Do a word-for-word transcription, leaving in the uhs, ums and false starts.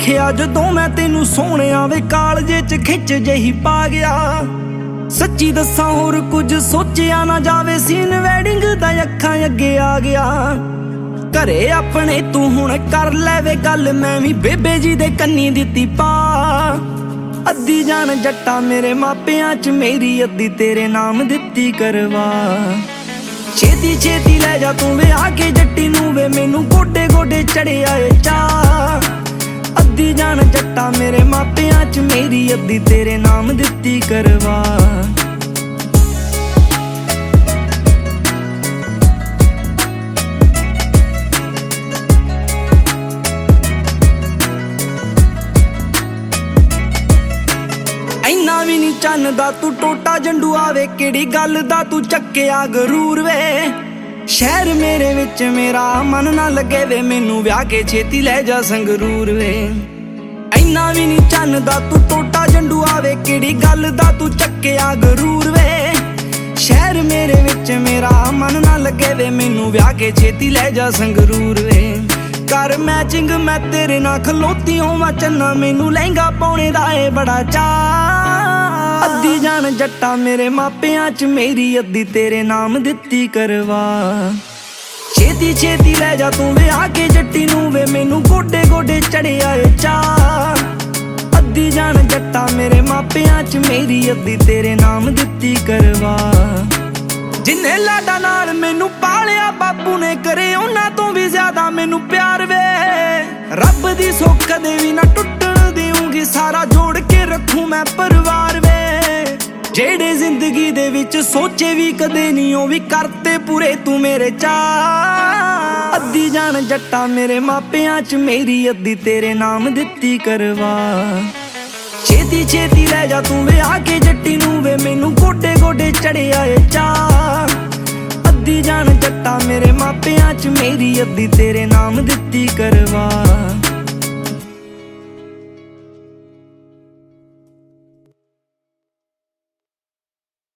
ਵੇਖਿਆ ਜਦੋਂ ਮੈਂ ਤੈਨੂੰ ਸੋਹਣਿਆ ਵੇ ਕਾਲਜੇ ਚ ਖਿੱਚ ਜਹੀ ਪਾ ਗਿਆ। ਸੱਚੀ ਦੱਸਾਂ ਹੋਰ ਕੁਝ ਸੋਚਿਆ ਨਾ ਜਾਵੇ, ਸੀਨ ਵੈਡਿੰਗ ਦਾ ਅੱਖਾਂ ਅੱਗੇ ਆ ਗਿਆ। ਘਰੇ ਆਪਣੇ ਤੂੰ ਹੁਣ ਕਰ ਲੈ ਵੇ ਗੱਲ, ਮੈਂ ਵੀ ਬੇਬੇ ਜੀ ਦੇ ਕੰਨੀ ਦਿੱਤੀ ਪਾ। ਅੱਧੀ ਜਾਨ ਜੱਟਾ ਮੇਰੇ ਮਾਪਿਆਂ ਚ ਮੇਰੀ, ਅੱਧੀ ਤੇਰੇ ਨਾਮ ਦਿੱਤੀ ਕਰਵਾ। ਛੇਤੀ ਛੇਤੀ ਲੈ ਜਾ ਤੂੰ ਵਿਆਹ ਕੇ ਜੱਟੀ ਨੂੰ ਵੇ, ਮੈਨੂੰ ਗੋਡੇ ਗੋਡੇ ਚੜਿਆ ਏ ਚਾਅ। ਅੱਧੀ ਜਾਨ ਜੱਟਾ ਮੇਰੇ ਮਾਪਿਆਂ ਚ ਮੇਰੀ, ਅੱਧੀ ਤੇਰੇ ਨਾਮ ਦਿੱਤੀ ਕਰਵਾ। ਇੰਨਾ ਵੀ ਨੀ ਚੰਨਦਾ ਤੂੰ ਟੋਟਾ ਜੰਡੂ ਆਵੇ, ਕਿਹੜੀ ਗੱਲ ਦਾ ਤੂੰ ਚੱਕਿਆ ਗਰੂਰ ਵੇ। ਸ਼ਹਿਰ ਮੇਰੇ ਵਿੱਚ ਮੇਰਾ ਮਨ ਨਾ ਲੱਗੇ ਵੇ, ਮੈਨੂੰ ਵਿਆਹ ਕੇ ਛੇਤੀ ਲੈ ਜਾ ਸੰਗਰੂਰ ਵੇ। ਇੰਨਾ ਵੀ ਨੀ ਚੰਨਦਾ ਤੂੰ ਟੋਟਾ ਜੰਡੂ ਆਵੇ, ਕਿਹੜੀ ਗੱਲ ਦਾ ਤੂੰ ਚੱਕਿਆ ਗਰੂਰ ਵੇ। ਸ਼ਹਿਰ ਮੇਰੇ ਵਿੱਚ ਮੇਰਾ ਮਨ ਨਾ ਲੱਗੇ ਵੇ, ਮੈਨੂੰ ਵਿਆਹ ਕੇ ਛੇਤੀ ਲੈ ਜਾ ਸੰਗਰੂਰ ਵੇ। ਕਰ ਮੈਚਿੰਗ ਮੈਂ ਤੇਰੇ ਨਾਲ ਖਲੋਤੀ ਹੋਵਾਂ ਚੰਨਾ, ਮੈਨੂੰ ਲਹਿੰਗਾ ਪਾਉਣੇ ਦਾ ਏ ਬੜਾ ਚਾਅ। ਅੱਧੀ ਜਾਨ ਜੱਟਾ ਮੇਰੇ ਮਾਪਿਆਂ ਚ ਮੇਰੀ, ਅੱਧੀ ਤੇਰੇ ਨਾਮ ਦਿੱਤੀ ਕਰਵਾ। ਛੇਤੀ ਛੇਤੀ ਲੈ ਜਾ ਤੂੰ ਵਿਆਹ ਕੇ ਜੱਟੀ ਨੂੰ ਵੇ, ਮੈਨੂੰ ਗੋਡੇ ਗੋਡੇ ਚੜਿਆ ਏ ਚਾਅ। ਅੱਧੀ ਜਾਨ ਜੱਟਾ ਮੇਰੇ ਮਾਪਿਆਂ ਚ ਮੇਰੀ, ਅੱਧੀ ਤੇਰੇ ਨਾਮ ਦਿੱਤੀ ਕਰਵਾ। ਜਿੰਨੇ ਲਾਡਾ ਨਾਲ ਮੈਨੂੰ ਪਾਲਿਆ ਬਾਪੂ ਨੇ, ਕਰੇ ਉਹਨਾਂ ਤੋਂ ਵੀ ਜ਼ਿਆਦਾ ਮੈਨੂੰ ਪਿਆਰ ਵੇ। ਰੱਬ ਦੀ ਸੋਖ ਕਦੇ ਵੀ ਨਾ ਟੁੱਟਣ ਦੇਊਂਗੀ, ਸਾਰਾ ਜੋੜ ਕੇ ਰੱਖੂ ਮੈਂ ਪਰਿਵਾਰ ਵੇ। ਜਿਹੜੇ ਜ਼ਿੰਦਗੀ ਦੇ ਵਿੱਚ ਸੋਚੇ ਵੀ ਕਦੇ ਨਹੀਂ, ਉਹ ਵੀ ਕਰਤੇ ਪੂਰੇ ਤੂੰ ਮੇਰੇ ਚਾਅ। ਅੱਧੀ ਜਾਨ ਜੱਟਾ ਮੇਰੇ ਮਾਪਿਆਂ ਚ ਮੇਰੀ, ਅੱਧੀ ਤੇਰੇ ਨਾਮ ਦਿੱਤੀ ਕਰਵਾ। ਛੇਤੀ ਛੇਤੀ ਲੈ ਜਾ ਤੂੰ ਵਿਆਹ ਕੇ ਜੱਟੀ ਨੂੰ ਵੇ, ਮੈਨੂੰ ਗੋਡੇ ਗੋਡੇ ਚੜਿਆ ਏ ਚਾਅ। ਅੱਧੀ ਜਾਨ ਜੱਟਾ ਮੇਰੇ ਮਾਪਿਆਂ ਚ ਮੇਰੀ, ਅੱਧੀ ਤੇਰੇ ਨਾਮ ਦਿੱਤੀ ਕਰਵਾ।